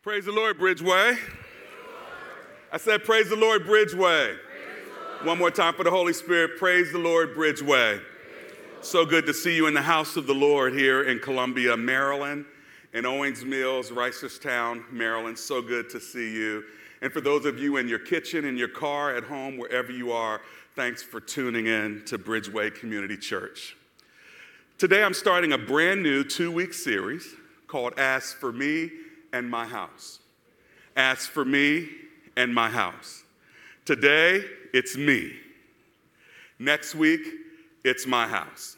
Praise the Lord, Bridgeway. I said, praise the Lord, Bridgeway. One more time for the Holy Spirit. Praise the Lord, Bridgeway. So good to see you in the house of the Lord here in Columbia, Maryland, in Owings Mills, Reisterstown, Maryland. So good to see you. And for those of you in your kitchen, in your car, at home, wherever you are, thanks for tuning in to Bridgeway Community Church. Today I'm starting a brand new 2-week series called As for Me and My House. As for Me and My House. Today, it's me. Next week, it's my house.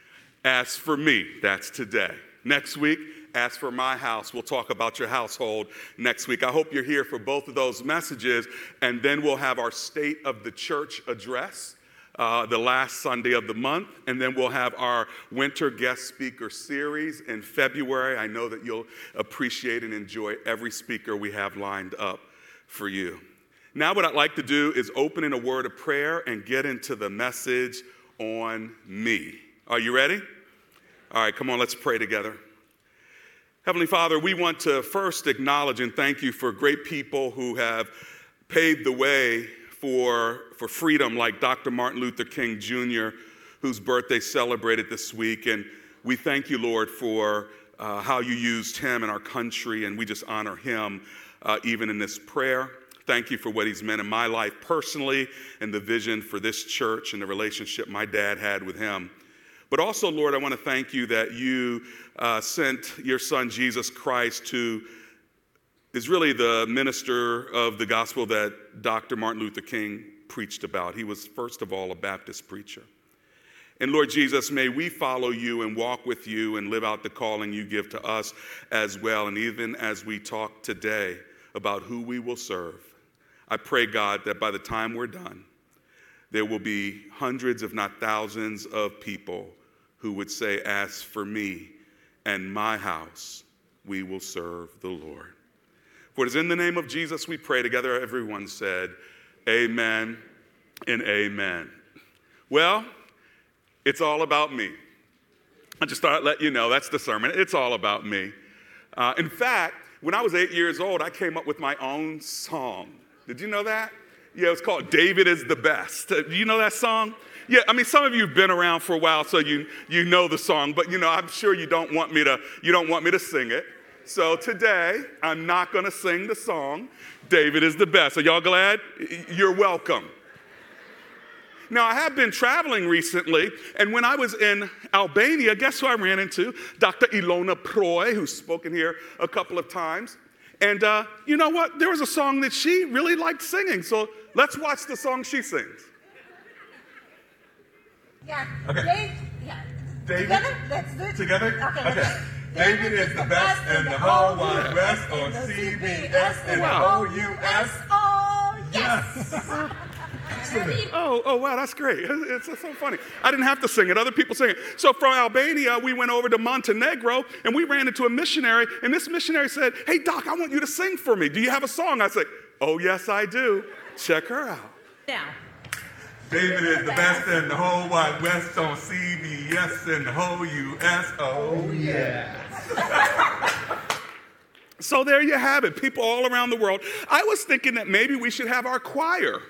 As for me, that's today. Next week, as for my house, we'll talk about your household next week. I hope you're here for both of those messages, and then we'll have our State of the Church address the last Sunday of the month, and then we'll have our winter guest speaker series in February. I know that you'll appreciate and enjoy every speaker we have lined up for you. Now what I'd like to do is open in a word of prayer and get into the message on me. Are you ready? All right, come on, let's pray together. Heavenly Father, we want to first acknowledge and thank you for great people who have paved the way for freedom, like Dr. Martin Luther King Jr., whose birthday celebrated this week. And we thank you, Lord, for how you used him in our country, and we just honor him even in this prayer. Thank you for what he's meant in my life personally and the vision for this church and the relationship my dad had with him. But also, Lord, I want to thank you that you sent your son, Jesus Christ, who is really the minister of the gospel that Dr. Martin Luther King preached about. He was, first of all, a Baptist preacher. And Lord Jesus, may we follow you and walk with you and live out the calling you give to us as well. And even as we talk today about who we will serve, I pray, God, that by the time we're done, there will be hundreds, if not thousands, of people who would say, as for me and my house, we will serve the Lord. For it is in the name of Jesus we pray together. Everyone said, amen and amen. Well, it's all about me. I just thought I'd let you know, that's the sermon. It's all about me. In fact, when I was 8 years old, I came up with my own song. Did you know that? Yeah, it's called David is the Best. Do you know that song? Yeah, I mean, some of you have been around for a while, so you know the song, but I'm sure you don't want me to sing it. So today, I'm not going to sing the song, David is the Best. Are y'all glad? You're welcome. Now, I have been traveling recently, and when I was in Albania, guess who I ran into? Dr. Ilona Proy, who's spoken here a couple of times. And you know what? There was a song that she really liked singing, so let's watch the song she sings. Yeah. Okay. David? Together? Let's do it. Together? Okay. David is the best in the whole wide west on CBS and the whole U.S. Oh, yes. Oh, wow, that's great. It's so funny. I didn't have to sing it. Other people sing it. So from Albania, we went over to Montenegro, and we ran into a missionary, and this missionary said, hey, Doc, I want you to sing for me. Do you have a song? I said, oh, yes, I do. Check her out. Now. David is the best in the whole wide west on CBS and the whole U.S. Oh, yes. So there you have it. People all around the world. I was thinking that maybe we should have our choir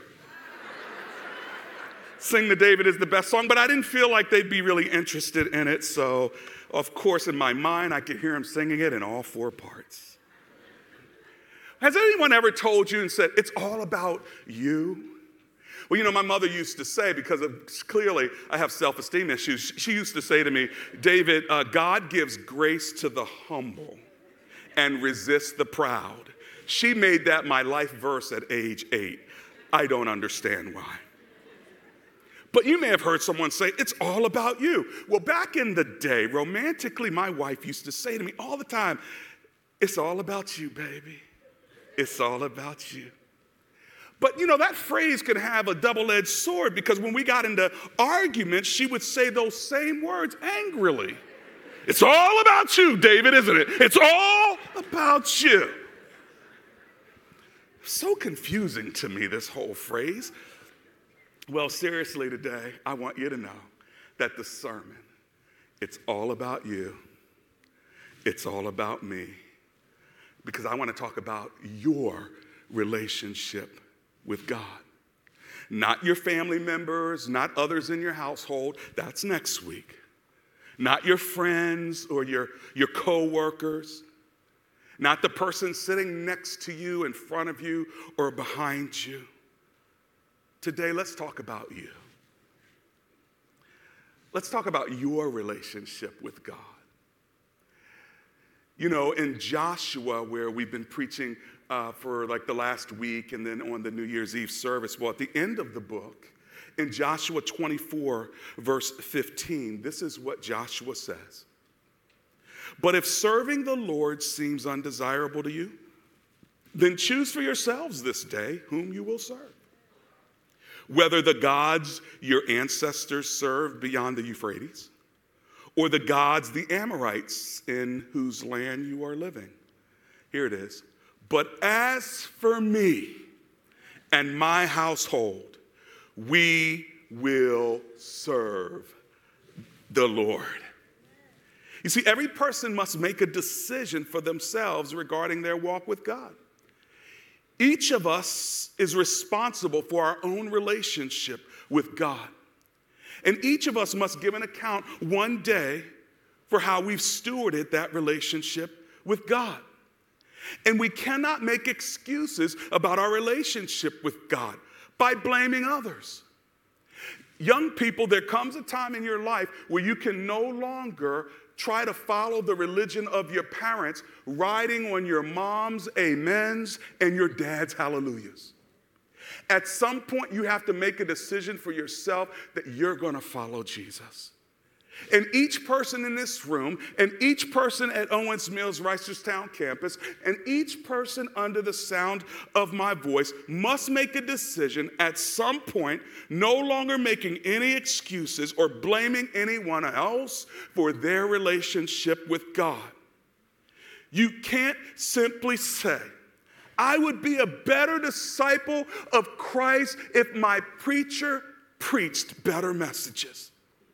sing the David is the Best song, but I didn't feel like they'd be really interested in it. So, of course, in my mind, I could hear him singing it in all 4 parts. Has anyone ever told you and said, it's all about you? Well, my mother used to say, because clearly I have self-esteem issues, she used to say to me, David, God gives grace to the humble and resists the proud. She made that my life verse at age 8. I don't understand why. But you may have heard someone say, it's all about you. Well, back in the day, romantically, my wife used to say to me all the time, it's all about you, baby. It's all about you. But, that phrase could have a double-edged sword, because when we got into arguments, she would say those same words angrily. It's all about you, David, isn't it? It's all about you. So confusing to me, this whole phrase. Well, seriously today, I want you to know that the sermon, it's all about you. It's all about me. because I want to talk about your relationship with God. Not your family members, not others in your household. That's next week. Not your friends or your co-workers. Not the person sitting next to you, in front of you, or behind you. Today, let's talk about you. Let's talk about your relationship with God. You know, in Joshua, where we've been preaching for like the last week and then on the New Year's Eve service, well, at the end of the book, in Joshua 24, verse 15, this is what Joshua says. But if serving the Lord seems undesirable to you, then choose for yourselves this day whom you will serve. Whether the gods your ancestors served beyond the Euphrates, or the gods the Amorites in whose land you are living. Here it is. But as for me and my household, we will serve the Lord. You see, every person must make a decision for themselves regarding their walk with God. Each of us is responsible for our own relationship with God. And each of us must give an account one day for how we've stewarded that relationship with God. And we cannot make excuses about our relationship with God by blaming others. Young people, there comes a time in your life where you can no longer try to follow the religion of your parents, riding on your mom's amens and your dad's hallelujahs. At some point, you have to make a decision for yourself that you're going to follow Jesus. And each person in this room, and each person at Owens Mills Reisterstown campus, and each person under the sound of my voice must make a decision at some point, no longer making any excuses or blaming anyone else for their relationship with God. You can't simply say, I would be a better disciple of Christ if my preacher preached better messages.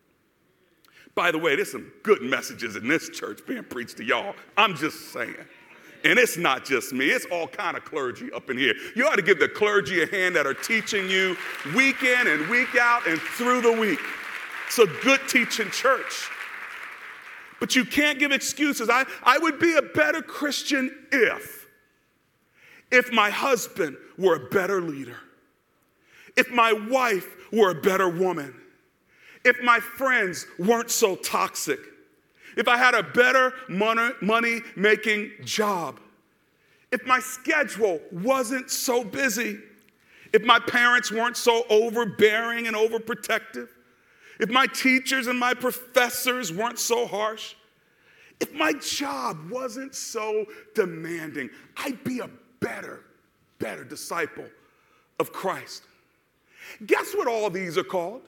By the way, there's some good messages in this church being preached to y'all. I'm just saying. And it's not just me. It's all kind of clergy up in here. You ought to give the clergy a hand that are teaching you week in and week out and through the week. It's a good teaching church. But you can't give excuses. I would be a better Christian if my husband were a better leader, if my wife were a better woman, if my friends weren't so toxic, if I had a better money-making job, if my schedule wasn't so busy, if my parents weren't so overbearing and overprotective, if my teachers and my professors weren't so harsh, if my job wasn't so demanding, I'd be a better disciple of Christ. Guess what all these are called?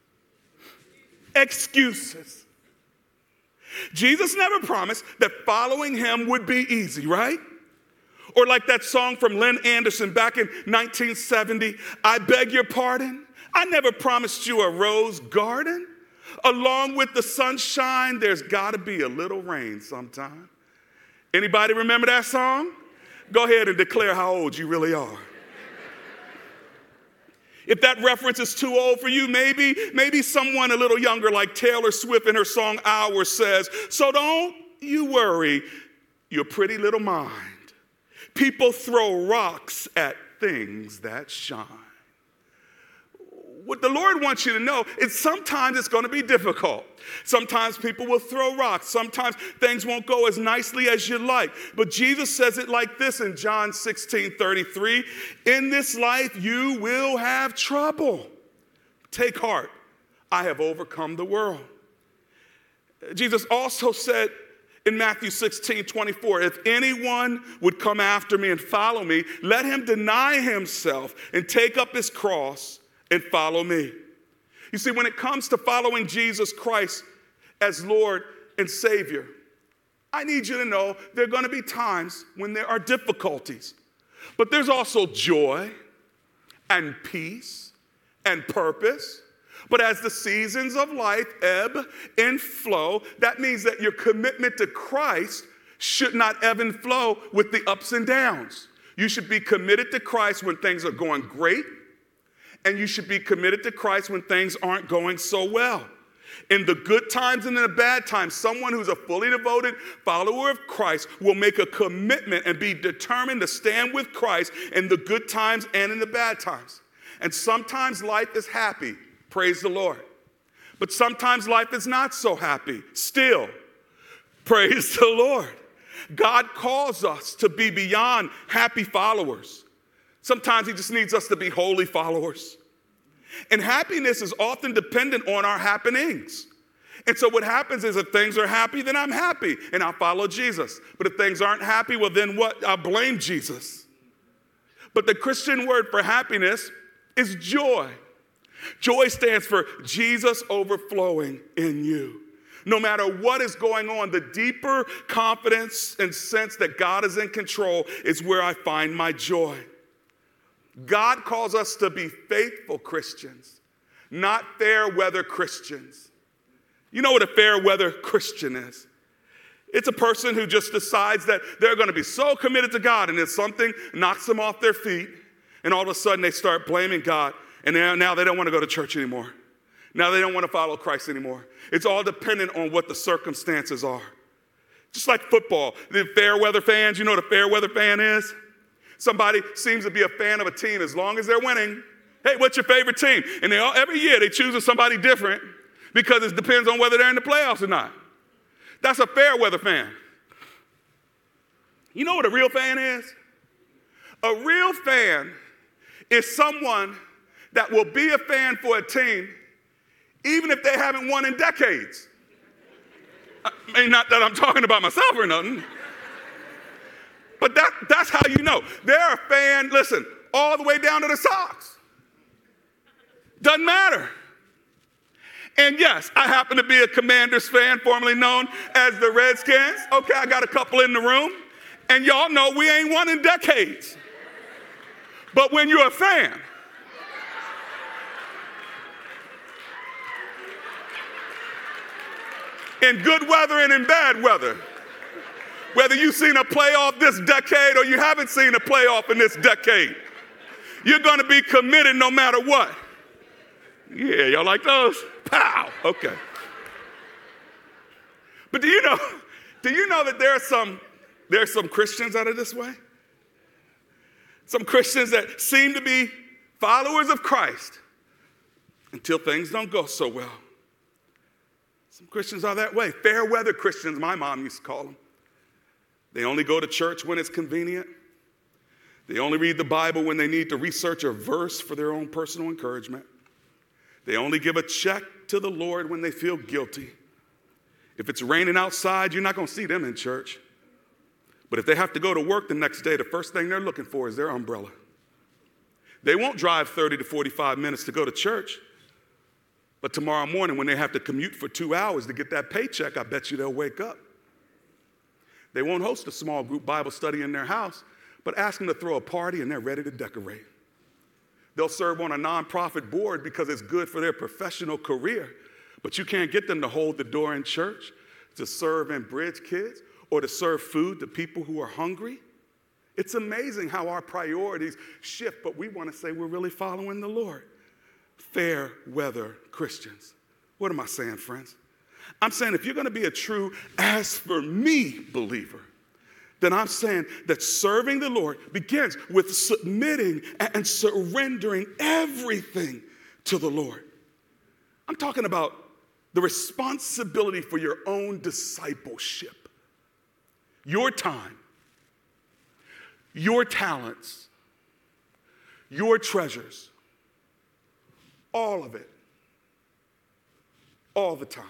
Excuses. Jesus never promised that following him would be easy, right? Or like that song from Lynn Anderson back in 1970, I beg your pardon, I never promised you a rose garden. Along with the sunshine, there's got to be a little rain sometime. Anybody remember that song? Go ahead and declare how old you really are. If that reference is too old for you, maybe someone a little younger like Taylor Swift in her song Hours says, so don't you worry your pretty little mind. People throw rocks at things that shine. What the Lord wants you to know is sometimes it's going to be difficult. Sometimes people will throw rocks. Sometimes things won't go as nicely as you like. But Jesus says it like this in John 16:33. In this life you will have trouble. Take heart. I have overcome the world. Jesus also said in Matthew 16:24, if anyone would come after me and follow me, let him deny himself and take up his cross and follow me. You see, when it comes to following Jesus Christ as Lord and Savior, I need you to know there are going to be times when there are difficulties. But there's also joy and peace and purpose. But as the seasons of life ebb and flow, that means that your commitment to Christ should not ebb and flow with the ups and downs. You should be committed to Christ when things are going great, and you should be committed to Christ when things aren't going so well. In the good times and in the bad times, someone who's a fully devoted follower of Christ will make a commitment and be determined to stand with Christ in the good times and in the bad times. And sometimes life is happy, praise the Lord. But sometimes life is not so happy, still, praise the Lord. God calls us to be beyond happy followers. Sometimes he just needs us to be holy followers. And happiness is often dependent on our happenings. And so what happens is if things are happy, then I'm happy and I'll follow Jesus. But if things aren't happy, well then what? I'll blame Jesus. But the Christian word for happiness is joy. Joy stands for Jesus overflowing in you. No matter what is going on, the deeper confidence and sense that God is in control is where I find my joy. God calls us to be faithful Christians, not fair weather Christians. You know what a fair weather Christian is? It's a person who just decides that they're going to be so committed to God, and if something knocks them off their feet, and all of a sudden they start blaming God, and now they don't want to go to church anymore. Now they don't want to follow Christ anymore. It's all dependent on what the circumstances are. Just like football, the fair weather fans, you know what a fair weather fan is? Somebody seems to be a fan of a team as long as they're winning. Hey, what's your favorite team? And every year they choose somebody different because it depends on whether they're in the playoffs or not. That's a fair weather fan. You know what a real fan is? A real fan is someone that will be a fan for a team even if they haven't won in decades. I mean, not that I'm talking about myself or nothing. But that's how you know. They're a fan, listen, all the way down to the socks. Doesn't matter. And yes, I happen to be a Commanders fan, formerly known as the Redskins. Okay, I got a couple in the room. And y'all know we ain't won in decades. But when you're a fan, in good weather and in bad weather, whether you've seen a playoff this decade or you haven't seen a playoff in this decade, you're going to be committed no matter what. Yeah, y'all like those? Pow! Okay. But do you know that there are some Christians that are this way? Some Christians that seem to be followers of Christ until things don't go so well. Some Christians are that way. Fair weather Christians, my mom used to call them. They only go to church when it's convenient. They only read the Bible when they need to research a verse for their own personal encouragement. They only give a check to the Lord when they feel guilty. If it's raining outside, you're not going to see them in church. But if they have to go to work the next day, the first thing they're looking for is their umbrella. They won't drive 30 to 45 minutes to go to church. But tomorrow morning when they have to commute for 2 hours to get that paycheck, I bet you they'll wake up. They won't host a small group Bible study in their house, but ask them to throw a party and they're ready to decorate. They'll serve on a nonprofit board because it's good for their professional career, but you can't get them to hold the door in church, to serve and bridge kids, or to serve food to people who are hungry. It's amazing how our priorities shift, but we want to say we're really following the Lord. Fair weather Christians. What am I saying, friends? I'm saying if you're going to be a true as for me believer, then I'm saying that serving the Lord begins with submitting and surrendering everything to the Lord. I'm talking about the responsibility for your own discipleship, your time, your talents, your treasures, all of it, all the time.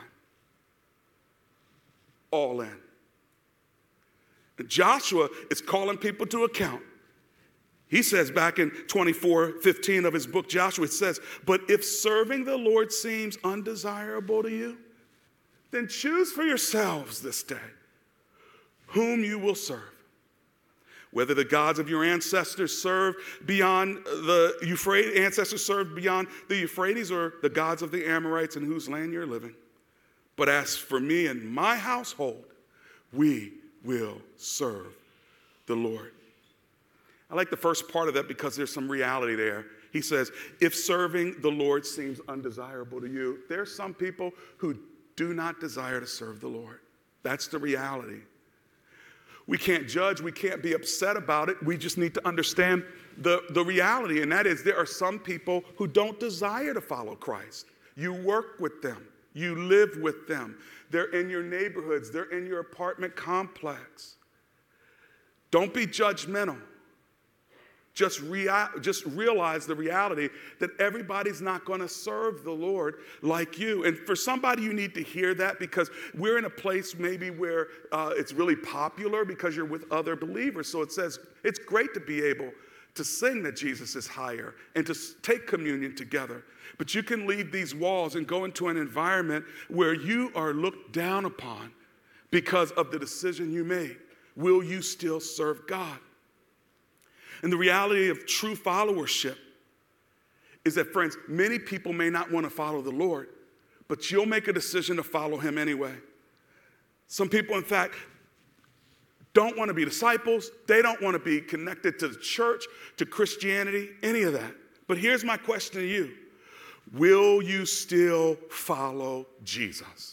All in. And Joshua is calling people to account. He says back in 24:15 of his book, Joshua, it says, but if serving the Lord seems undesirable to you, then choose for yourselves this day whom you will serve. Whether the gods of your ancestors served beyond the Euphrates, or the gods of the Amorites in whose land you're living. But as for me and my household, we will serve the Lord. I like the first part of that because there's some reality there. He says, if serving the Lord seems undesirable to you, there's some people who do not desire to serve the Lord. That's the reality. We can't judge. We can't be upset about it. We just need to understand the reality, and that is there are some people who don't desire to follow Christ. You work with them. You live with them. They're in your neighborhoods. They're in your apartment complex. Don't be judgmental. Just realize the reality that everybody's not going to serve the Lord like you. And for somebody, you need to hear that because we're in a place maybe where it's really popular because you're with other believers. So it says it's great to be able to sing that Jesus is higher and to take communion together. But you can leave these walls and go into an environment where you are looked down upon because of the decision you made. Will you still serve God? And the reality of true followership is that, friends, many people may not want to follow the Lord, but you'll make a decision to follow him anyway. Some people, in fact, don't want to be disciples. They don't want to be connected to the church, to Christianity, any of that. But here's my question to you. Will you still follow Jesus?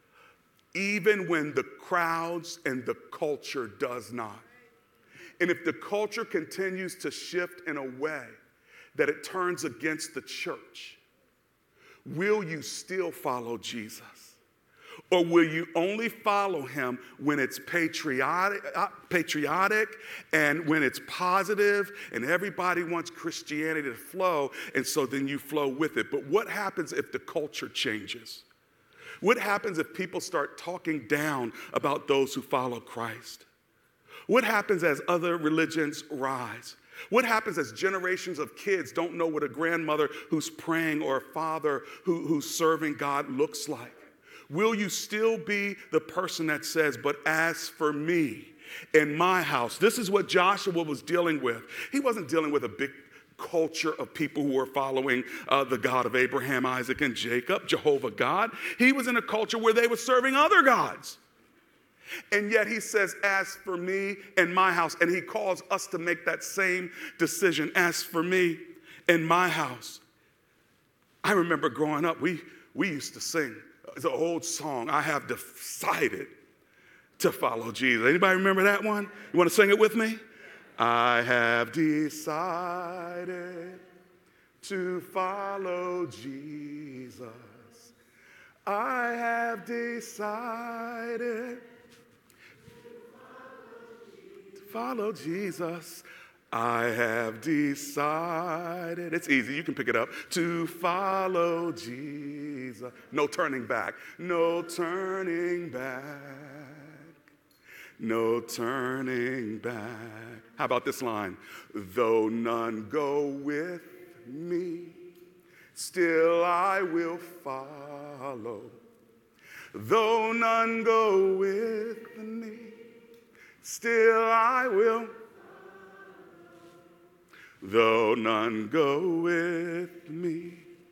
Even when the crowds and the culture does not. And if the culture continues to shift in a way that it turns against the church, will you still follow Jesus? Or will you only follow him when it's patriotic and when it's positive and everybody wants Christianity to flow, and so then you flow with it? But what happens if the culture changes? What happens if people start talking down about those who follow Christ? What happens as other religions rise? What happens as generations of kids don't know what a grandmother who's praying or a father who's serving God looks like? Will you still be the person that says, but as for me and my house? This is what Joshua was dealing with. He wasn't dealing with a big culture of people who were following the God of Abraham, Isaac, and Jacob, Jehovah God. He was in a culture where they were serving other gods. And yet he says, as for me and my house. And he calls us to make that same decision. As for me and my house. I remember growing up, we used to sing. It's an old song. I have decided to follow Jesus. Anybody remember that one? You want to sing it with me? I have decided to follow Jesus. I have decided follow Jesus. I have decided. It's easy. You can pick it up. To follow Jesus. No turning back. No turning back. No turning back. How about this line? Though none go with me, still I will follow. Though none go with me, still I will. Though none go with me.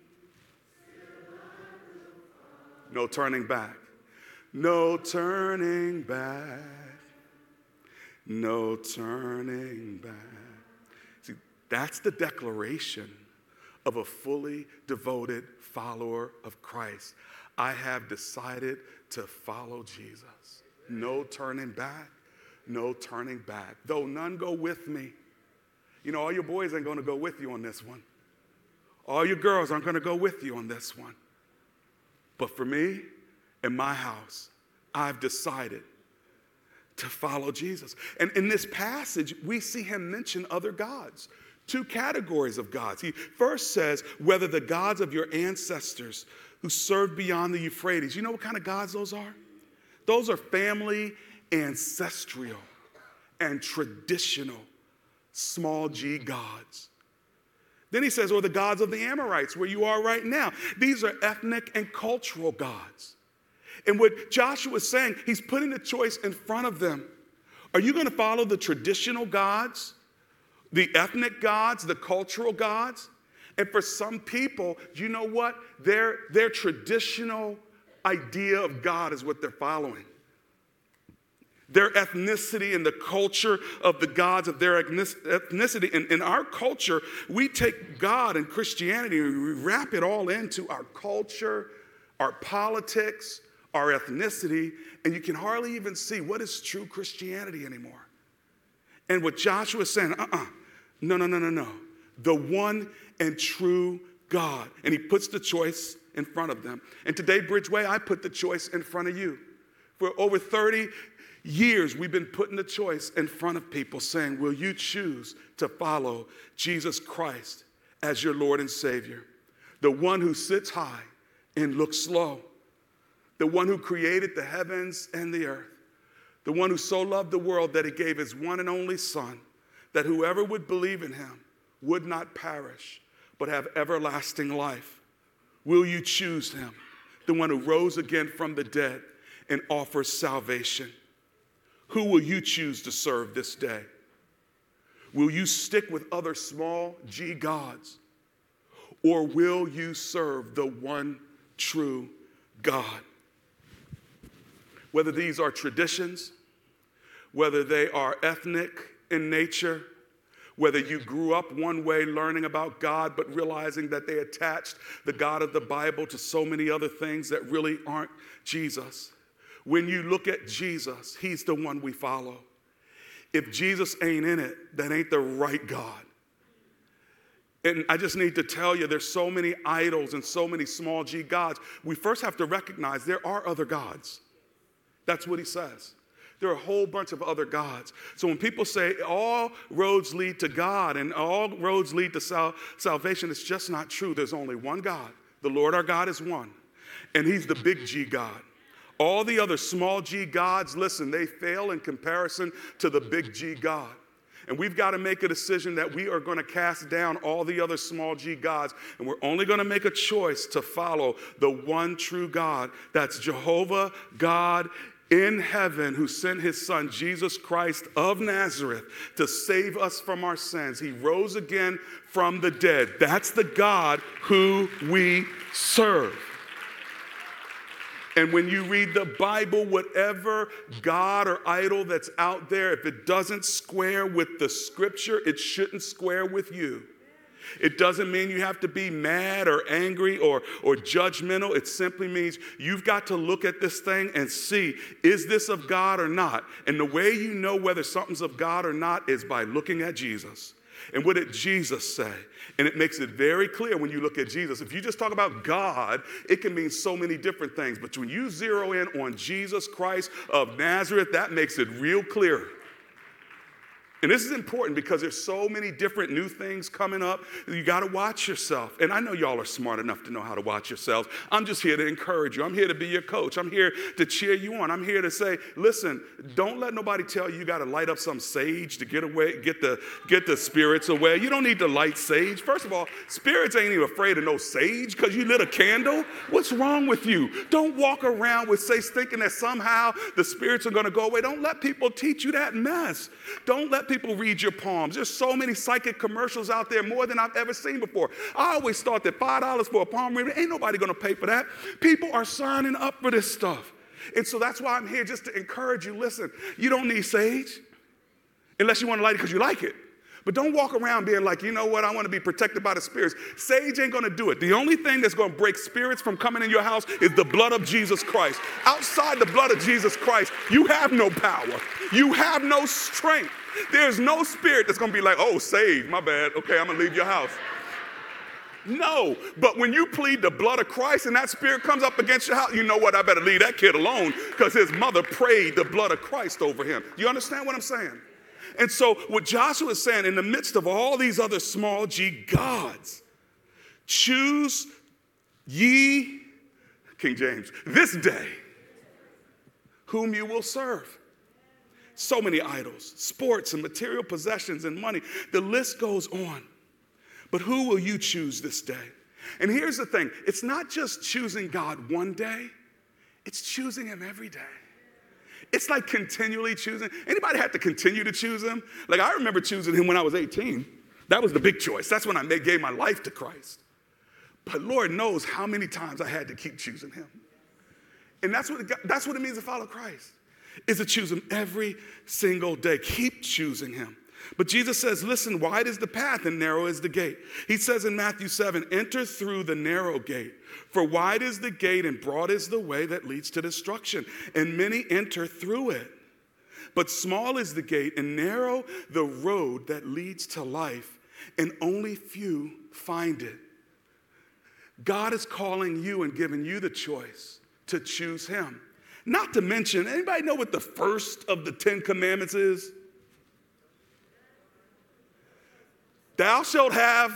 No turning back. No turning back. No turning back. See, that's the declaration of a fully devoted follower of Christ. I have decided to follow Jesus. No turning back. No turning back. Though none go with me. You know, all your boys ain't going to go with you on this one. All your girls aren't going to go with you on this one. But for me and my house, I've decided to follow Jesus. And in this passage, we see him mention other gods. Two categories of gods. He first says, whether the gods of your ancestors who served beyond the Euphrates. You know what kind of gods those are? Those are family, ancestral, and traditional, small g gods. Then he says, or the gods of the Amorites, where you are right now. These are ethnic and cultural gods. And what Joshua is saying, he's putting the choice in front of them. Are you going to follow the traditional gods, the ethnic gods, the cultural gods? And for some people, you know what? Their traditional idea of God is what they're following. their ethnicity and the culture of the gods of their ethnicity. In our culture, we take God and Christianity and we wrap it all into our culture, our politics, our ethnicity, and you can hardly even see what is true Christianity anymore. And what Joshua is saying, no. The one and true God. And he puts the choice in front of them. And today, Bridgeway, I put the choice in front of you. For over 30 years, we've been putting the choice in front of people saying, will you choose to follow Jesus Christ as your Lord and Savior? The one who sits high and looks low. The one who created the heavens and the earth. The one who so loved the world that he gave his one and only Son, that whoever would believe in him would not perish, but have everlasting life. Will you choose him, the one who rose again from the dead and offers salvation? Who will you choose to serve this day? Will you stick with other small g gods? Or will you serve the one true God? Whether these are traditions, whether they are ethnic in nature, whether you grew up one way learning about God but realizing that they attached the God of the Bible to so many other things that really aren't Jesus. When you look at Jesus, he's the one we follow. If Jesus ain't in it, that ain't the right God. And I just need to tell you, there's so many idols and so many small g gods. We first have to recognize there are other gods. That's what he says. There are a whole bunch of other gods. So when people say all roads lead to God and all roads lead to salvation, it's just not true. There's only one God. The Lord our God is one. And he's the big G God. All the other small g gods, listen, they fail in comparison to the big G God. And we've got to make a decision that we are going to cast down all the other small g gods, and we're only going to make a choice to follow the one true God. That's Jehovah God in heaven, who sent his Son, Jesus Christ of Nazareth, to save us from our sins. He rose again from the dead. That's the God who we serve. And when you read the Bible, whatever God or idol that's out there, if it doesn't square with the scripture, it shouldn't square with you. It doesn't mean you have to be mad or angry or judgmental. It simply means you've got to look at this thing and see, is this of God or not? And the way you know whether something's of God or not is by looking at Jesus. And what did Jesus say? And it makes it very clear when you look at Jesus. If you just talk about God, it can mean so many different things. But when you zero in on Jesus Christ of Nazareth, that makes it real clear. And this is important because there's so many different new things coming up. You got to watch yourself. And I know y'all are smart enough to know how to watch yourselves. I'm just here to encourage you. I'm here to be your coach. I'm here to cheer you on. I'm here to say, listen, don't let nobody tell you got to light up some sage to get the spirits away. You don't need to light sage. First of all, spirits ain't even afraid of no sage because you lit a candle. What's wrong with you? Don't walk around with sage thinking that somehow the spirits are going to go away. Don't let people teach you that mess. Don't let people read your palms. There's so many psychic commercials out there, more than I've ever seen before. I always thought that $5 for a palm reader, ain't nobody going to pay for that. People are signing up for this stuff. And so that's why I'm here, just to encourage you. Listen, you don't need sage unless you want to light it because you like it. But don't walk around being like, you know what, I want to be protected by the spirits. Sage ain't going to do it. The only thing that's going to break spirits from coming in your house is the blood of Jesus Christ. Outside the blood of Jesus Christ, you have no power. You have no strength. There's no spirit that's going to be like, oh, sage, my bad. Okay, I'm going to leave your house. No, but when you plead the blood of Christ and that spirit comes up against your house, you know what, I better leave that kid alone because his mother prayed the blood of Christ over him. Do you understand what I'm saying? And so what Joshua is saying, in the midst of all these other small g gods, choose ye, King James, this day whom you will serve. So many idols, sports and material possessions and money. The list goes on. But who will you choose this day? And here's the thing. It's not just choosing God one day. It's choosing him every day. It's like continually choosing. Anybody had to continue to choose him? Like, I remember choosing him when I was 18. That was the big choice. That's when I gave my life to Christ. But Lord knows how many times I had to keep choosing him. And that's what it means to follow Christ. is to choose him every single day. Keep choosing him. But Jesus says, listen, wide is the path and narrow is the gate. He says in Matthew 7, enter through the narrow gate. For wide is the gate and broad is the way that leads to destruction, and many enter through it. But small is the gate and narrow the road that leads to life, and only few find it. God is calling you and giving you the choice to choose him. Not to mention, anybody know what the first of the 10 commandments is? Thou shalt have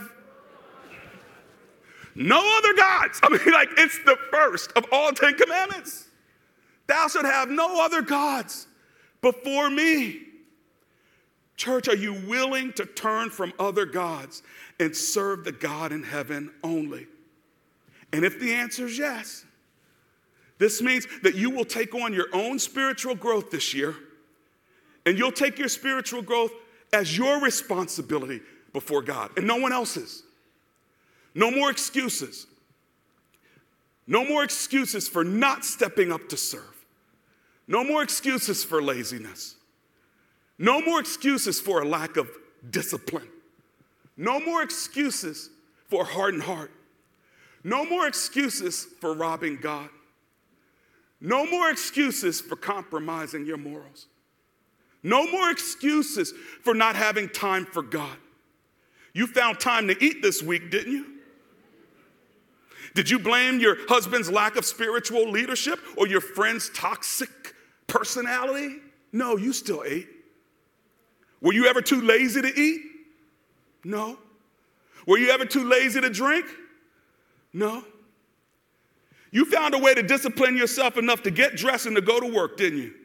no other gods. I mean, like, it's the first of all 10 commandments. Thou shalt have no other gods before me. Church, are you willing to turn from other gods and serve the God in heaven only? And if the answer is yes, this means that you will take on your own spiritual growth this year, and you'll take your spiritual growth as your responsibility before God and no one else's. No more excuses. No more excuses for not stepping up to serve. No more excuses for laziness. No more excuses for a lack of discipline. No more excuses for a hardened heart. No more excuses for robbing God. No more excuses for compromising your morals. No more excuses for not having time for God. You found time to eat this week, didn't you? Did you blame your husband's lack of spiritual leadership or your friend's toxic personality? No, you still ate. Were you ever too lazy to eat? No. Were you ever too lazy to drink? No. You found a way to discipline yourself enough to get dressed and to go to work, didn't you?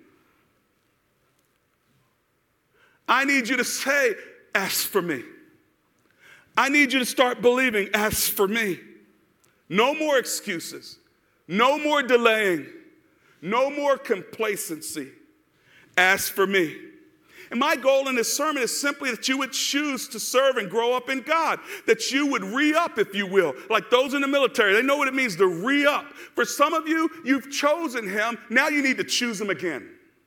I need you to say, as for me. I need you to start believing, as for me. No more excuses. No more delaying. No more complacency. As for me. And my goal in this sermon is simply that you would choose to serve and grow up in God. That you would re-up, if you will. Like those in the military, they know what it means to re-up. For some of you, you've chosen him. Now you need to choose him again.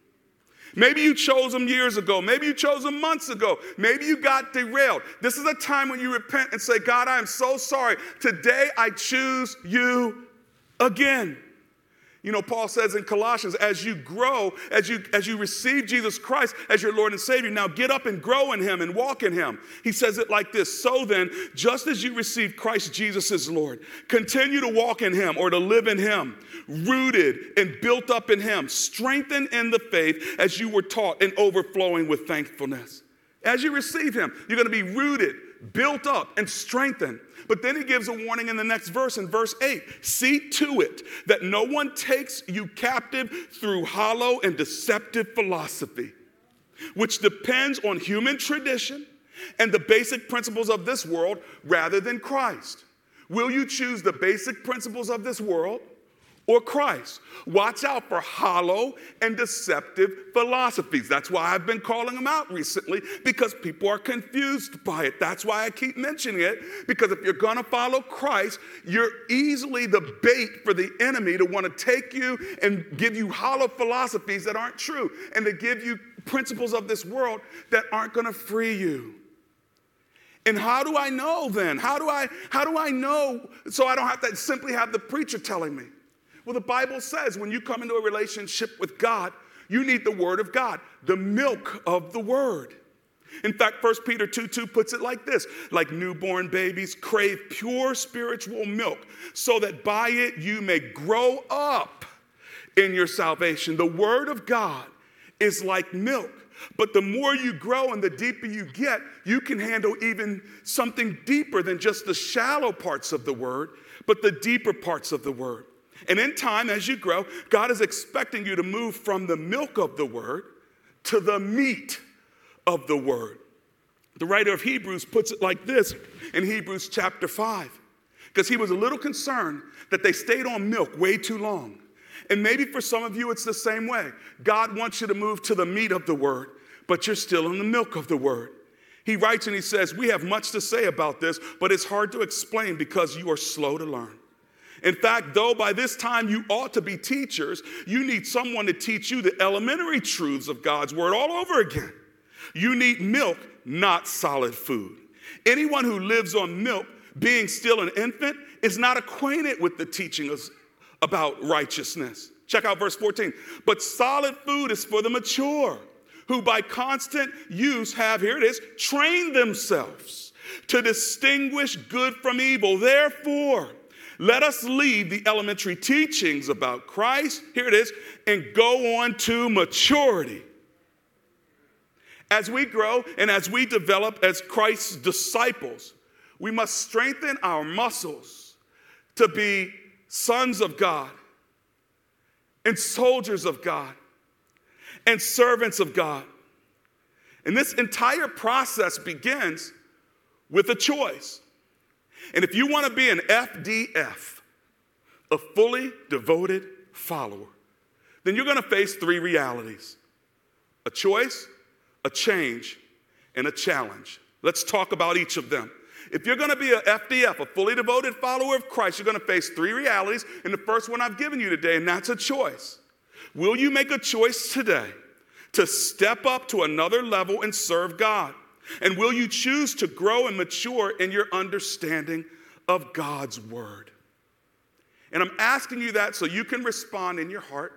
Maybe you chose him years ago. Maybe you chose him months ago. Maybe you got derailed. This is a time when you repent and say, God, I am so sorry. Today I choose you again. You know, Paul says in Colossians, as you grow, as you receive Jesus Christ as your Lord and Savior, now get up and grow in him and walk in him. He says it like this: so then, just as you received Christ Jesus as Lord, continue to walk in him or to live in him, rooted and built up in him, strengthened in the faith as you were taught and overflowing with thankfulness. As you receive him, you're going to be rooted, built up, and strengthened. But then he gives a warning in the next verse, in verse 8. See to it that no one takes you captive through hollow and deceptive philosophy, which depends on human tradition and the basic principles of this world rather than Christ. Will you choose the basic principles of this world or Christ? Watch out for hollow and deceptive philosophies. That's why I've been calling them out recently, because people are confused by it. That's why I keep mentioning it, because if you're going to follow Christ, you're easily the bait for the enemy to want to take you and give you hollow philosophies that aren't true, and to give you principles of this world that aren't going to free you. And how do I know then? How do I know so I don't have to simply have the preacher telling me? Well, the Bible says when you come into a relationship with God, you need the word of God, the milk of the word. In fact, 1 Peter 2:2 puts it like this: like newborn babies crave pure spiritual milk, so that by it you may grow up in your salvation. The word of God is like milk. But the more you grow and the deeper you get, you can handle even something deeper than just the shallow parts of the word, but the deeper parts of the word. And in time, as you grow, God is expecting you to move from the milk of the word to the meat of the word. The writer of Hebrews puts it like this in Hebrews chapter 5, because he was a little concerned that they stayed on milk way too long. And maybe for some of you, it's the same way. God wants you to move to the meat of the word, but you're still in the milk of the word. He writes and he says, we have much to say about this, but it's hard to explain because you are slow to learn. In fact, though by this time you ought to be teachers, you need someone to teach you the elementary truths of God's word all over again. You need milk, not solid food. Anyone who lives on milk, being still an infant, is not acquainted with the teachings about righteousness. Check out verse 14. But solid food is for the mature, who by constant use have, here it is, trained themselves to distinguish good from evil. Therefore, let us leave the elementary teachings about Christ, here it is, and go on to maturity. As we grow and as we develop as Christ's disciples, we must strengthen our muscles to be sons of God and soldiers of God and servants of God. And this entire process begins with a choice. And if you want to be an FDF, a fully devoted follower, then you're going to face three realities: a choice, a change, and a challenge. Let's talk about each of them. If you're going to be a FDF, a fully devoted follower of Christ, you're going to face three realities, and the first one I've given you today, and that's a choice. Will you make a choice today to step up to another level and serve God? And will you choose to grow and mature in your understanding of God's word? And I'm asking you that so you can respond in your heart,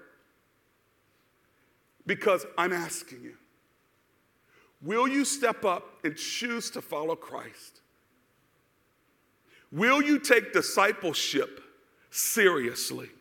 because I'm asking you, will you step up and choose to follow Christ? Will you take discipleship seriously?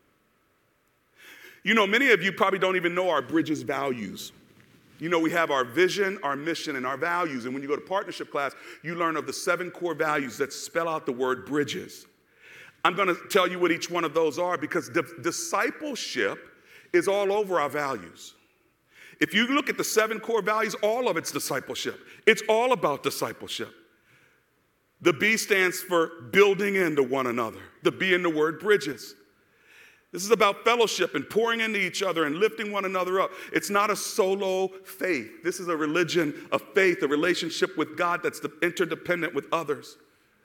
You know, many of you probably don't even know our Bridges values. You know, we have our vision, our mission, and our values. And when you go to partnership class, you learn of the 7 core values that spell out the word Bridges. I'm going to tell you what each one of those are, because discipleship is all over our values. If you look at the 7 core values, all of it's discipleship. It's all about discipleship. The B stands for building into one another. The B in the word Bridges. This is about fellowship and pouring into each other and lifting one another up. It's not a solo faith. This is a religion of faith, a relationship with God that's interdependent with others.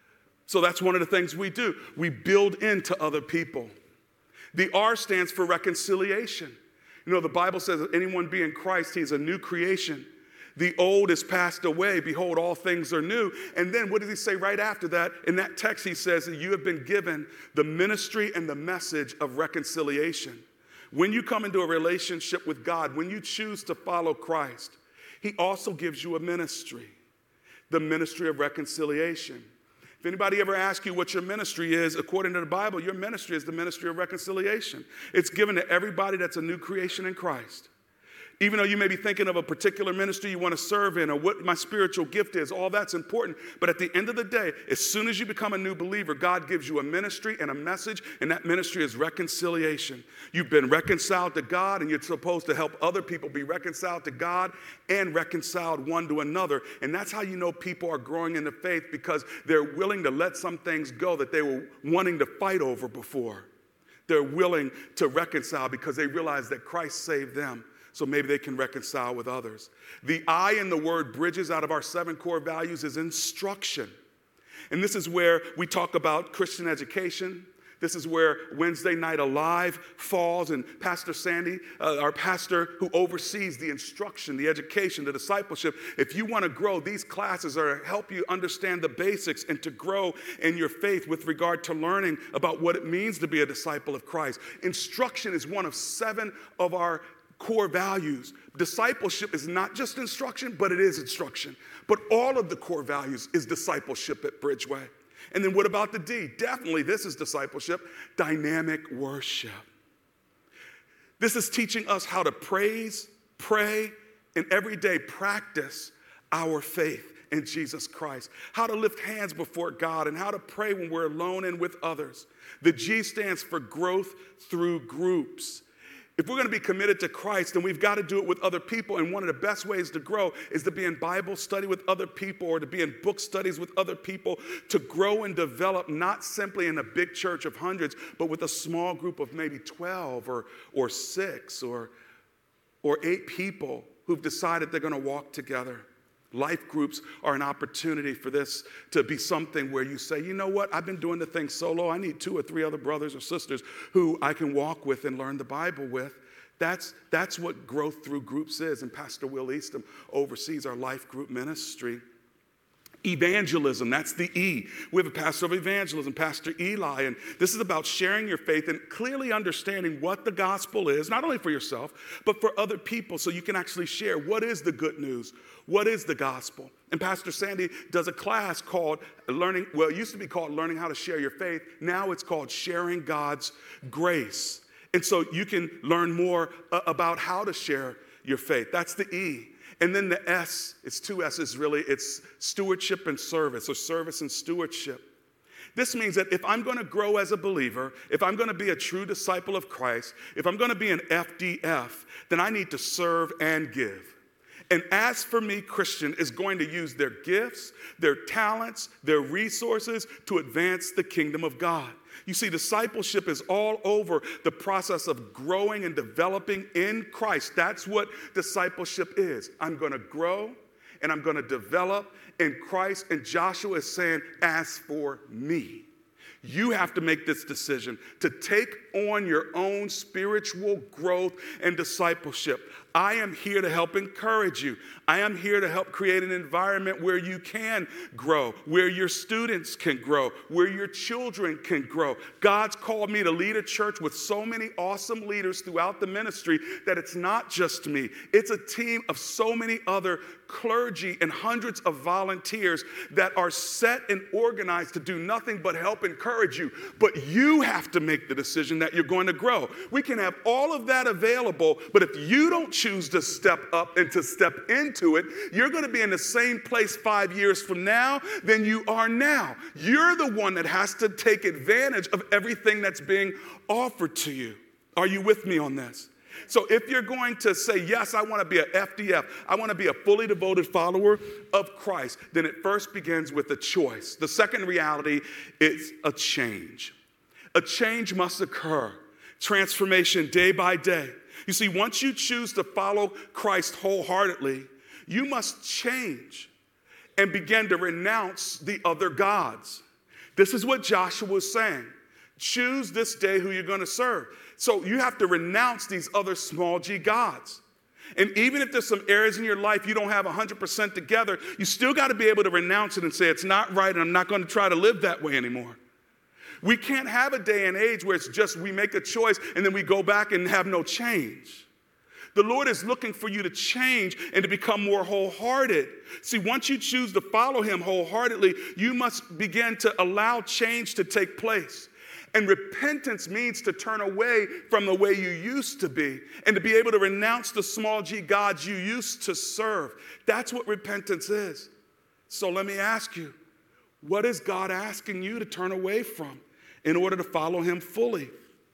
So that's one of the things we do. We build into other people. The R stands for reconciliation. You know, the Bible says that anyone be in Christ, he's a new creation. The old is passed away. Behold, all things are new. And then what does he say right after that? In that text, he says that you have been given the ministry and the message of reconciliation. When you come into a relationship with God, when you choose to follow Christ, he also gives you a ministry, the ministry of reconciliation. If anybody ever asks you what your ministry is, according to the Bible, your ministry is the ministry of reconciliation. It's given to everybody that's a new creation in Christ. Even though you may be thinking of a particular ministry you want to serve in, or what my spiritual gift is, all that's important. But at the end of the day, as soon as you become a new believer, God gives you a ministry and a message, and that ministry is reconciliation. You've been reconciled to God, and you're supposed to help other people be reconciled to God and reconciled one to another. And that's how you know people are growing in the faith, because they're willing to let some things go that they were wanting to fight over before. They're willing to reconcile because they realize that Christ saved them. So maybe they can reconcile with others. The I in the word Bridges out of our 7 core values is instruction. And this is where we talk about Christian education. This is where Wednesday Night Alive falls, and Pastor Sandy, our pastor who oversees the instruction, the education, the discipleship. If you want to grow, these classes are to help you understand the basics and to grow in your faith with regard to learning about what it means to be a disciple of Christ. Instruction is one of 7 of our core values. Discipleship is not just instruction, but it is instruction. But all of the core values is discipleship at Bridgeway. And then what about the D? Definitely this is discipleship, dynamic worship. This is teaching us how to praise, pray, and every day practice our faith in Jesus Christ. How to lift hands before God and how to pray when we're alone and with others. The G stands for growth through groups. If we're going to be committed to Christ, then we've got to do it with other people. And one of the best ways to grow is to be in Bible study with other people, or to be in book studies with other people, to grow and develop, not simply in a big church of hundreds, but with a small group of maybe 12 or 6 or 8 people who've decided they're going to walk together. Life groups are an opportunity for this to be something where you say, you know what, I've been doing the thing solo. I need 2 or 3 other brothers or sisters who I can walk with and learn the Bible with. That's what growth through groups is. And Pastor Will Eastham oversees our life group ministry. Evangelism, that's the E. We have a pastor of evangelism, Pastor Eli, and this is about sharing your faith and clearly understanding what the gospel is, not only for yourself, but for other people, so you can actually share what is the good news, what is the gospel. And Pastor Sandy does a class called Learning, well, it used to be called Learning How to Share Your Faith. Now it's called Sharing God's Grace. And so you can learn more about how to share your faith. That's the E. And then the S, it's 2 S's really, it's stewardship and service, or service and stewardship. This means that if I'm going to grow as a believer, if I'm going to be a true disciple of Christ, if I'm going to be an FDF, then I need to serve and give. And as for me, Christian is going to use their gifts, their talents, their resources to advance the kingdom of God. You see, discipleship is all over the process of growing and developing in Christ. That's what discipleship is. I'm going to grow and I'm going to develop in Christ. And Joshua is saying, as for me, you have to make this decision to take on your own spiritual growth and discipleship. I am here to help encourage you. I am here to help create an environment where you can grow, where your students can grow, where your children can grow. God's called me to lead a church with so many awesome leaders throughout the ministry that it's not just me. It's a team of so many other clergy and hundreds of volunteers that are set and organized to do nothing but help encourage you. But you have to make the decision that you're going to grow. We can have all of that available, but if you don't choose to step up and to step into it, you're going to be in the same place 5 years from now than you are now. You're the one that has to take advantage of everything that's being offered to you. Are you with me on this? So if you're going to say, yes, I want to be a FDF, I want to be a fully devoted follower of Christ, then it first begins with a choice. The second reality is a change. A change must occur. Transformation day by day. You see, once you choose to follow Christ wholeheartedly, you must change and begin to renounce the other gods. This is what Joshua was saying. Choose this day who you're going to serve. So you have to renounce these other small g gods. And even if there's some areas in your life you don't have 100% together, you still got to be able to renounce it and say, it's not right and I'm not going to try to live that way anymore. We can't have a day and age where it's just we make a choice and then we go back and have no change. The Lord is looking for you to change and to become more wholehearted. See, once you choose to follow him wholeheartedly, you must begin to allow change to take place. And repentance means to turn away from the way you used to be and to be able to renounce the small g gods you used to serve. That's what repentance is. So let me ask you, what is God asking you to turn away from in order to follow him fully?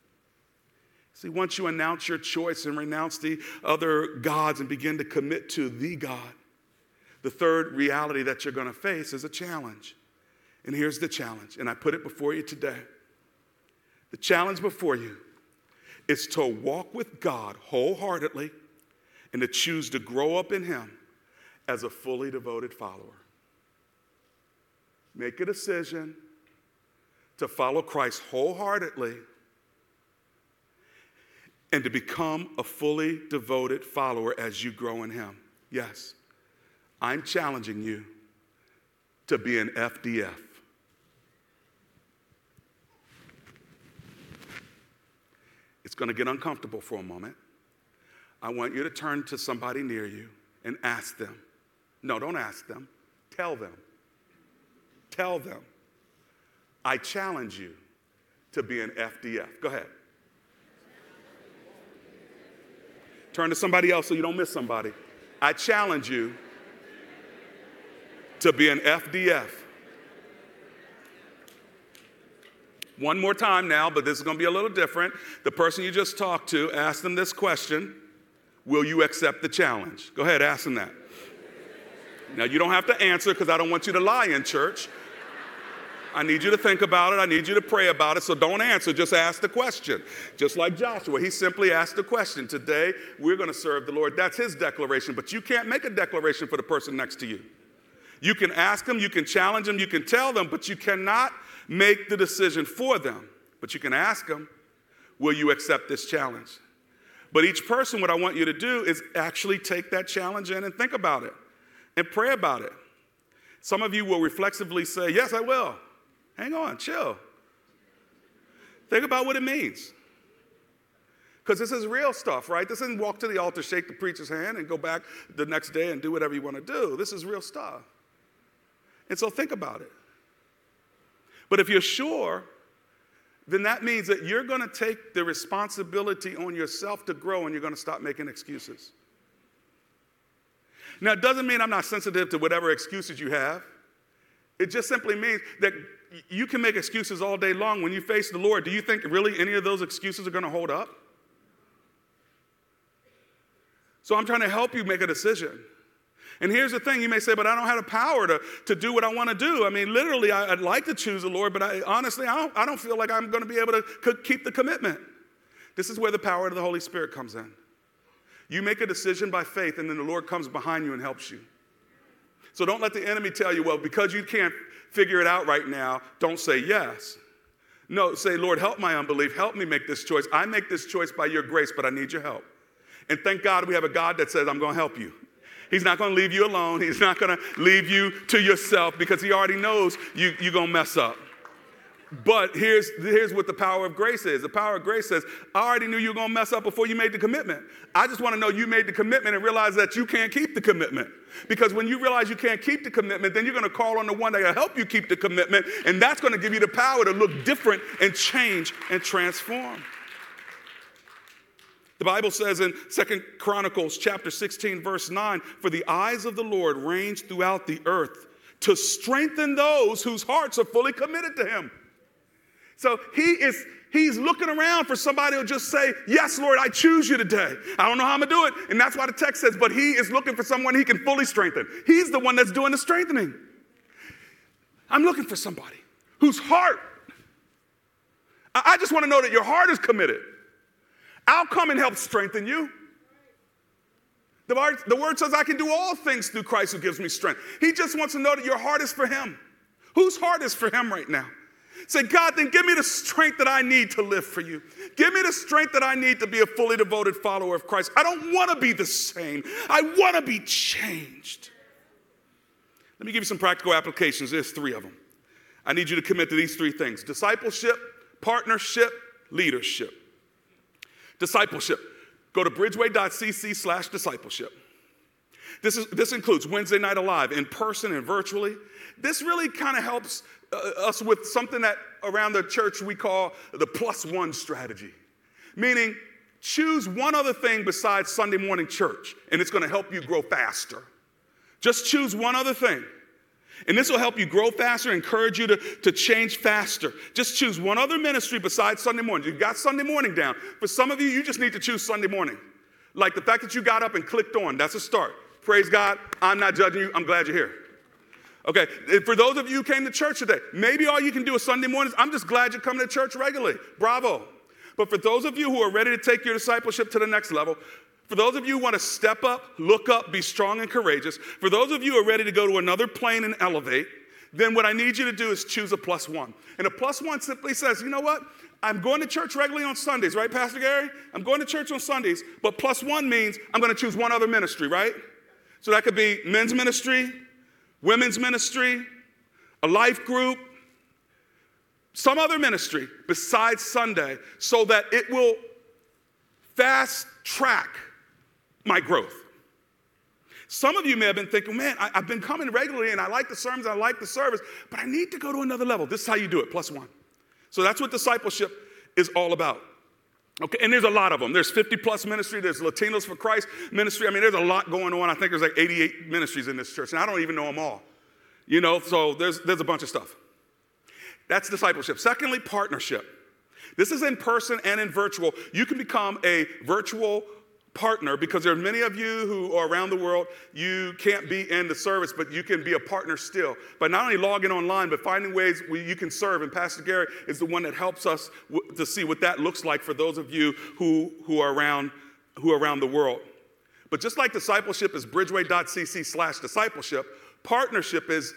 See, once you announce your choice and renounce the other gods and begin to commit to the God, the third reality that you're going to face is a challenge. And here's the challenge, and I put it before you today. The challenge before you is to walk with God wholeheartedly and to choose to grow up in him as a fully devoted follower. Make a decision to follow Christ wholeheartedly and to become a fully devoted follower as you grow in him. Yes, I'm challenging you to be an FDF. It's going to get uncomfortable for a moment. I want you to turn to somebody near you and ask them. No, don't ask them. Tell them. Tell them. I challenge you to be an FDF. Go ahead. Turn to somebody else so you don't miss somebody. I challenge you to be an FDF. One more time now, but this is going to be a little different. The person you just talked to, ask them this question. Will you accept the challenge? Go ahead, ask them that. Now, you don't have to answer because I don't want you to lie in church. I need you to think about it. I need you to pray about it. So don't answer. Just ask the question. Just like Joshua, he simply asked the question. Today, we're going to serve the Lord. That's his declaration. But you can't make a declaration for the person next to you. You can ask them. You can challenge them. You can tell them. But you cannot make the decision for them. But you can ask them, will you accept this challenge? But each person, what I want you to do is actually take that challenge in and think about it and pray about it. Some of you will reflexively say, yes, I will. Hang on, chill. Think about what it means. Because this is real stuff, right? This isn't walk to the altar, shake the preacher's hand, and go back the next day and do whatever you want to do. This is real stuff. And so think about it. But if you're sure, then that means that you're going to take the responsibility on yourself to grow and you're going to stop making excuses. Now, it doesn't mean I'm not sensitive to whatever excuses you have. It just simply means that you can make excuses all day long. When you face the Lord, do you think really any of those excuses are going to hold up? So I'm trying to help you make a decision. And here's the thing. You may say, but I don't have the power to do what I want to do. I mean, literally, I'd like to choose the Lord, but honestly, I don't feel like I'm going to be able to keep the commitment. This is where the power of the Holy Spirit comes in. You make a decision by faith, and then the Lord comes behind you and helps you. So don't let the enemy tell you, well, because you can't figure it out right now, don't say yes. No, say, Lord, help my unbelief. Help me make this choice. I make this choice by your grace, but I need your help. And thank God we have a God that says, I'm going to help you. He's not going to leave you alone. He's not going to leave you to yourself because he already knows you're going to mess up. But here's what the power of grace is. The power of grace says, I already knew you were going to mess up before you made the commitment. I just want to know you made the commitment and realize that you can't keep the commitment. Because when you realize you can't keep the commitment, then you're going to call on the one that will help you keep the commitment, and that's going to give you the power to look different and change and transform. The Bible says in 2 Chronicles chapter 16, verse 9, for the eyes of the Lord range throughout the earth to strengthen those whose hearts are fully committed to him. So he's looking around for somebody who'll just say, yes, Lord, I choose you today. I don't know how I'm going to do it. And that's why the text says, but he is looking for someone he can fully strengthen. He's the one that's doing the strengthening. I'm looking for somebody whose heart, I just want to know that your heart is committed. I'll come and help strengthen you. The word says I can do all things through Christ who gives me strength. He just wants to know that your heart is for him. Whose heart is for him right now? Say, God, then give me the strength that I need to live for you. Give me the strength that I need to be a fully devoted follower of Christ. I don't want to be the same. I want to be changed. Let me give you some practical applications. There's 3 of them. I need you to commit to these 3 things: discipleship, partnership, leadership. Discipleship. Go to bridgeway.cc/discipleship. This includes Wednesday Night Alive, in person and virtually. This really kind of helps us with something that around the church we call the +1 strategy. Meaning, choose one other thing besides Sunday morning church, and it's going to help you grow faster. Just choose one other thing. And this will help you grow faster, encourage you to change faster. Just choose one other ministry besides Sunday morning. You've got Sunday morning down. For some of you, you just need to choose Sunday morning. Like the fact that you got up and clicked on, that's a start. Praise God. I'm not judging you. I'm glad you're here. Okay, for those of you who came to church today, maybe all you can do is Sunday mornings. I'm just glad you're coming to church regularly. Bravo. But for those of you who are ready to take your discipleship to the next level, for those of you who want to step up, look up, be strong and courageous, for those of you who are ready to go to another plane and elevate, then what I need you to do is choose a +1. And a +1 simply says, you know what? I'm going to church regularly on Sundays, right, Pastor Gary? I'm going to church on Sundays, but +1 means I'm going to choose one other ministry, right? So that could be men's ministry, women's ministry, a life group, some other ministry besides Sunday, so that it will fast track my growth. Some of you may have been thinking, man, I've been coming regularly and I like the sermons, I like the service, but I need to go to another level. This is how you do it, +1. So that's what discipleship is all about. Okay, and there's a lot of them. There's 50+ ministry. There's Latinos for Christ ministry. I mean, there's a lot going on. I think there's like 88 ministries in this church, and I don't even know them all. You know, so there's a bunch of stuff. That's discipleship. Secondly, partnership. This is in person and in virtual. You can become a virtual partner, because there are many of you who are around the world, you can't be in the service, but you can be a partner still. But not only logging online, but finding ways where you can serve. And Pastor Gary is the one that helps us to see what that looks like for those of you who are around the world. But just like discipleship is bridgeway.cc/discipleship, partnership is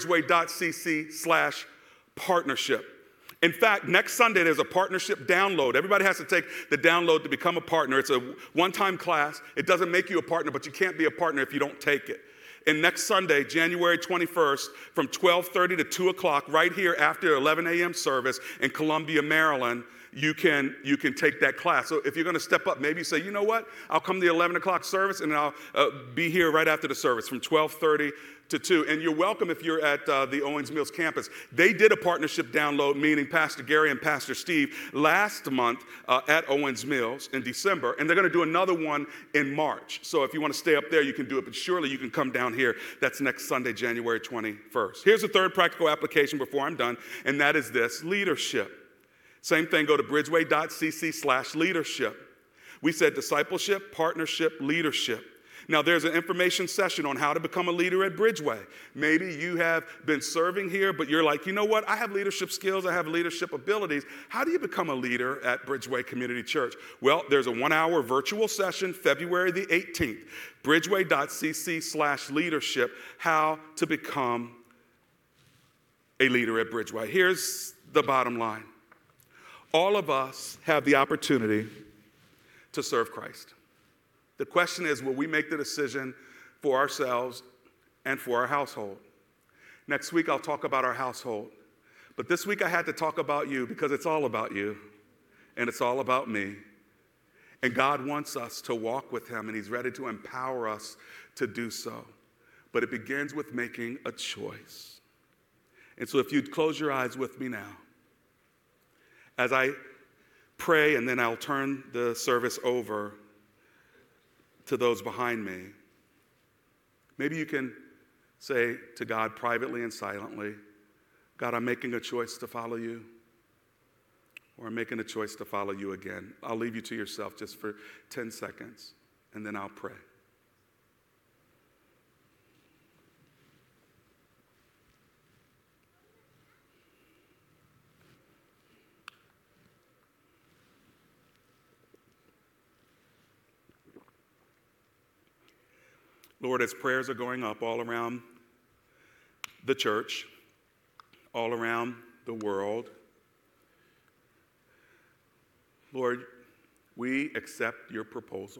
bridgeway.cc/partnership. In fact, next Sunday, there's a partnership download. Everybody has to take the download to become a partner. It's a one-time class. It doesn't make you a partner, but you can't be a partner if you don't take it. And next Sunday, January 21st, from 12:30 to 2 o'clock, right here after 11 a.m. service in Columbia, Maryland, you can take that class. So if you're going to step up, maybe you say, you know what, I'll come to the 11 o'clock service, and I'll be here right after the service from 12:30 to 2. And you're welcome if you're at the Owings Mills campus. They did a partnership download, meaning Pastor Gary and Pastor Steve, last month at Owings Mills in December, and they're going to do another one in March. So if you want to stay up there, you can do it, but surely you can come down here. That's next Sunday, January 21st. Here's the third practical application before I'm done, and that is this: leadership. Same thing, go to bridgeway.cc/leadership. We said discipleship, partnership, leadership. Now, there's an information session on how to become a leader at Bridgeway. Maybe you have been serving here, but you're like, you know what? I have leadership skills. I have leadership abilities. How do you become a leader at Bridgeway Community Church? Well, there's a 1-hour virtual session, February the 18th, bridgeway.cc/leadership, how to become a leader at Bridgeway. Here's the bottom line. All of us have the opportunity to serve Christ. The question is, will we make the decision for ourselves and for our household? Next week, I'll talk about our household. But this week, I had to talk about you because it's all about you, and it's all about me. And God wants us to walk with him, and he's ready to empower us to do so. But it begins with making a choice. And so if you'd close your eyes with me now, as I pray, and then I'll turn the service over to those behind me. Maybe you can say to God privately and silently, God, I'm making a choice to follow you, or I'm making a choice to follow you again. I'll leave you to yourself just for 10 seconds, and then I'll pray. Lord, as prayers are going up all around the church, all around the world, Lord, we accept your proposal.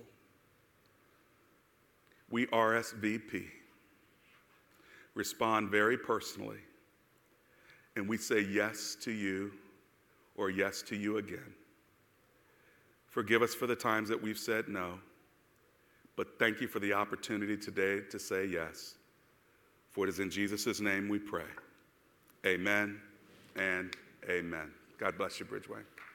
We RSVP, respond very personally, and we say yes to you or yes to you again. Forgive us for the times that we've said no. But thank you for the opportunity today to say yes. For it is in Jesus' name we pray. Amen and amen. God bless you, Bridgeway.